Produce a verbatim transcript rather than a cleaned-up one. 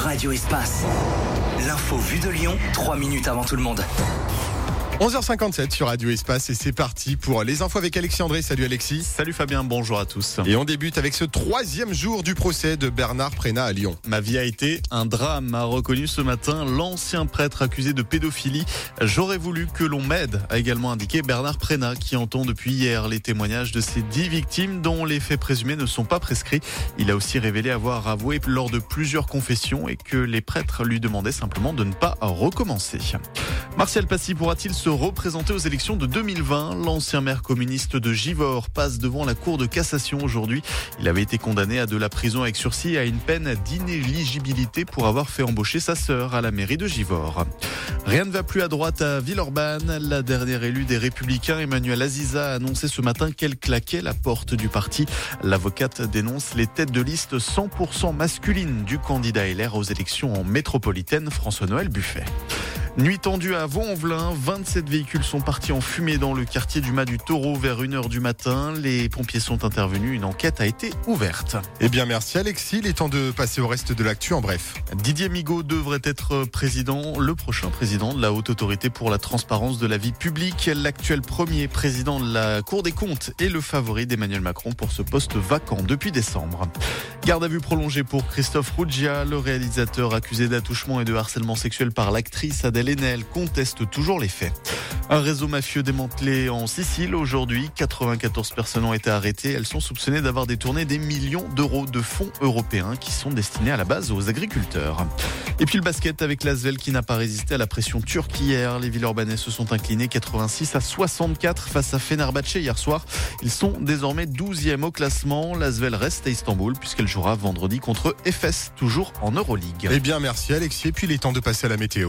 Radio Espace. L'info vue de Lyon, trois minutes avant tout le monde. onze heures cinquante-sept sur Radio Espace et c'est parti pour les infos avec Alexis André. Salut Alexis. Salut Fabien, bonjour à tous. Et on débute avec ce troisième jour du procès de Bernard Prénat à Lyon. Ma vie a été un drame, a reconnu ce matin l'ancien prêtre accusé de pédophilie. J'aurais voulu que l'on m'aide, a également indiqué Bernard Prénat, qui entend depuis hier les témoignages de ces dix victimes dont les faits présumés ne sont pas prescrits. Il a aussi révélé avoir avoué lors de plusieurs confessions et que les prêtres lui demandaient simplement de ne pas recommencer. Martial Passy pourra-t-il se représenter aux élections de deux mille vingt? L'ancien maire communiste de Givors passe devant la Cour de cassation aujourd'hui. Il avait été condamné à de la prison avec sursis et à une peine d'inéligibilité pour avoir fait embaucher sa sœur à la mairie de Givors. Rien ne va plus à droite à Villeurbanne. La dernière élue des Républicains, Emmanuelle Aziza, a annoncé ce matin qu'elle claquait la porte du parti. L'avocate dénonce les têtes de liste cent pour cent masculines du candidat L R aux élections en métropolitaine, François-Noël Buffet. Nuit tendue à Vaux-en-Velin, vingt-sept véhicules sont partis en fumée dans le quartier du Mas du Taureau vers une heure du matin. Les pompiers sont intervenus, une enquête a été ouverte. Eh bien merci Alexis, il est temps de passer au reste de l'actu en bref. Didier Migaud devrait être président, le prochain président de la Haute Autorité pour la transparence de la vie publique. L'actuel premier président de la Cour des comptes est le favori d'Emmanuel Macron pour ce poste vacant depuis décembre. Garde à vue prolongée pour Christophe Ruggia, le réalisateur accusé d'attouchement et de harcèlement sexuel par l'actrice Adèle Haenel conteste toujours les faits. Un réseau mafieux démantelé en Sicile aujourd'hui. quatre-vingt-quatorze personnes ont été arrêtées. Elles sont soupçonnées d'avoir détourné des millions d'euros de fonds européens qui sont destinés à la base aux agriculteurs. Et puis le basket avec l'Asvel qui n'a pas résisté à la pression turque hier. Les Villeurbanais se sont inclinés quatre-vingt-six à soixante-quatre face à Fenerbahçe hier soir. Ils sont désormais douzième au classement. L'Asvel reste à Istanbul puisqu'elle jouera vendredi contre Efes, toujours en Euroleague. Eh bien merci Alexis, et puis il est temps de passer à la météo.